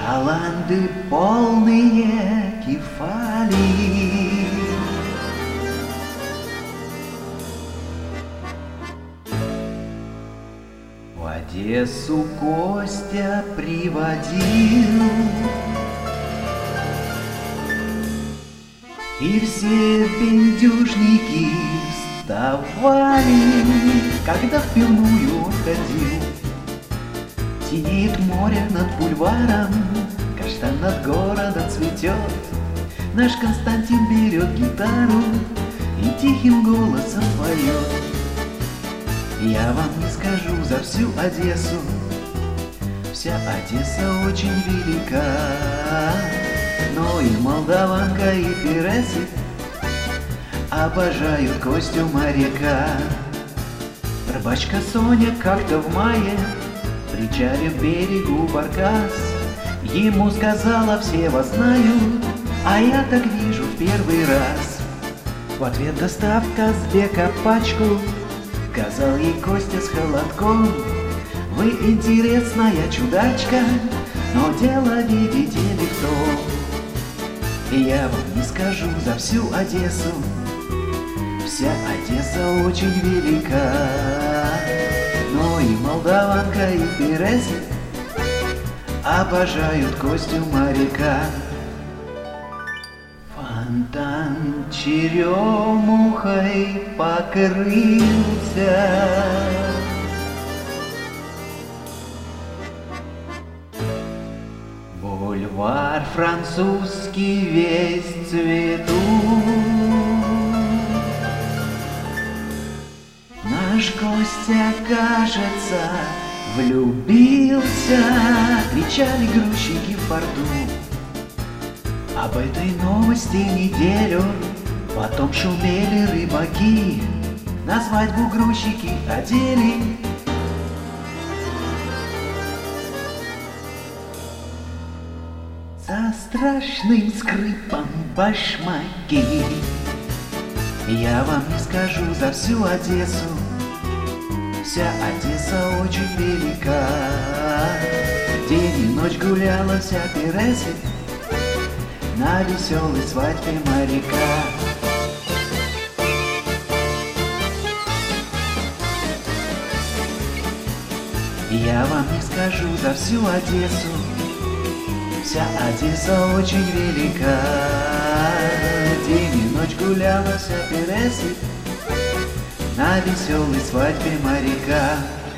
шаланды полные кефали. В Одессу Костя приводил, и все бендюжники вставали, когда в пивную он ходил. Синеет море над бульваром, каштан над городом цветет. Наш Константин берет гитару и тихим голосом поет. Я вам не скажу за всю Одессу, вся Одесса очень велика, но и молдаванка, и пересы обожают Костю моряка. Рыбачка Соня как-то в мае, причалив к берегу баркас, ему сказала: все вас знают, а я так вижу в первый раз. В ответ достав Казбека пачку, сказал ей Костя с холодком: вы интересная чудачка, но дело видите ли в том. И я вам не скажу за всю Одессу, вся Одесса очень велика, но и молдаванка, и пересы обожают Костю моряка. Фонтан черемухой покрылся, бульвар французский весь в цвету. Наш Костя, кажется, влюбился, кричали грузчики в порту. Об этой новости неделю потом шумели рыбаки, на свадьбу грузчики одели со страшным скрипом башмаки. Я вам не скажу за всю Одессу, вся Одесса очень велика, день и ночь гуляла вся Пересы на веселой свадьбе моряка. Я вам не скажу за всю Одессу, вся Одесса очень велика, день и ночь гуляла вся Пересы на веселой свадьбе моряка.